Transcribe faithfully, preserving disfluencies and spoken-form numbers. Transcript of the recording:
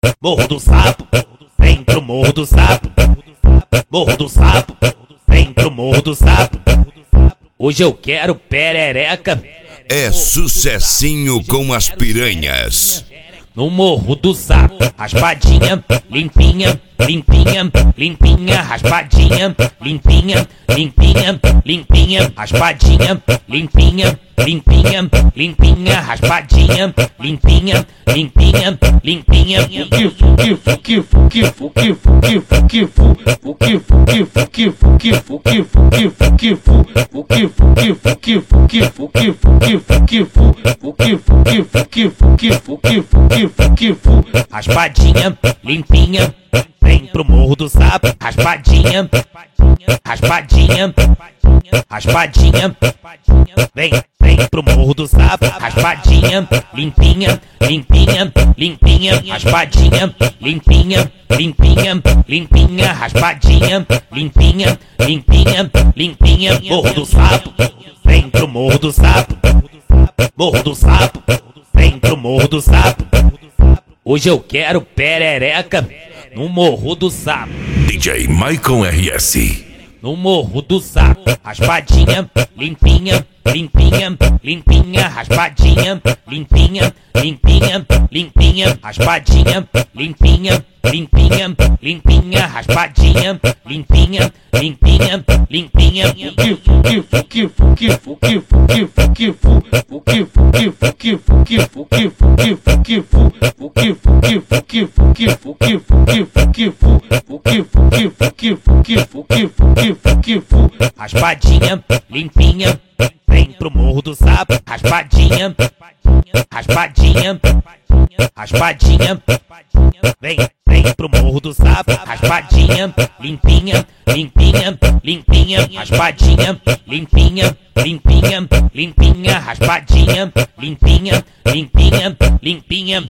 Morro do Sapo, vem pro Morro do Sapo. Morro do Sapo, vem pro Morro do Sapo. Hoje eu quero perereca. É sucessinho com as piranhas. No Morro do Sapo, raspadinha, limpinha, limpinha, limpinha, raspadinha, limpinha, limpinha, limpinha, raspadinha, limpinha, limpinha, limpinha, raspadinha, limpinha, limpinha, limpinha. Raspadinha, limpinha, vem pro Morro do Sapo. Raspadinha, raspadinha, raspadinha, vem, vem pro Morro do Sapo. Raspadinha, limpinha, limpinha, limpinha, raspadinha, limpinha, limpinha, limpinha, raspadinha, limpinha, limpinha, limpinha. Morro do Sapo, vem pro Morro do Sapo. Morro do Sapo, vem pro Morro do Sapo. Hoje eu quero perereca no Morro do Sapo. D J Maicon R S. No Morro do Sapo, raspadinha, limpinha, limpinha, limpinha, raspadinha, limpinha, limpinha, limpinha, raspadinha, limpinha, limpinha, limpinha, raspadinha, limpinha, limpinha, limpinha. Raspadinha, limpinha, vem pro Morro do Sapo. Raspadinha, raspadinha, raspadinha, vem, vem pro Morro do Sapo. Raspadinha, limpinha, limpinha, limpinha, raspadinha, limpinha, limpinha, limpinha, raspadinha, limpinha, limpinha, limpinha.